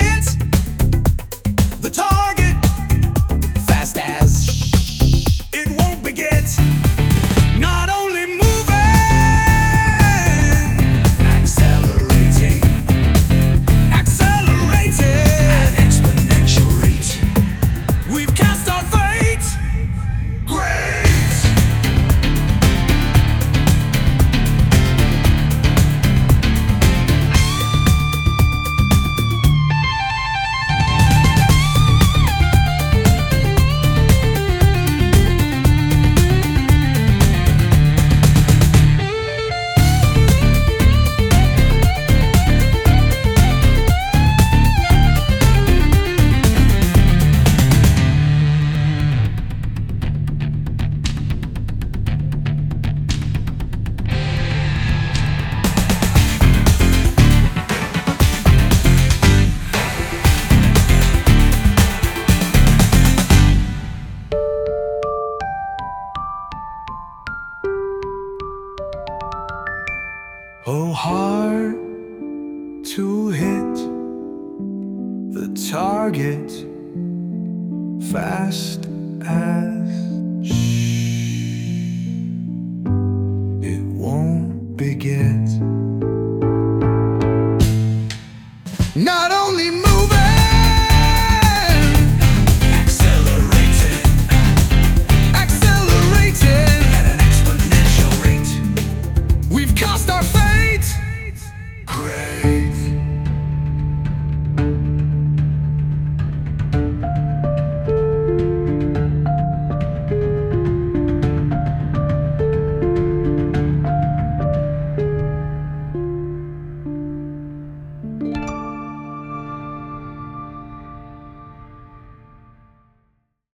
hit the target fast as it won't be get. Not only moving, accelerating, accelerating at exponential rate. We've cast our fate. Great. Oh, hard to hit the target fast as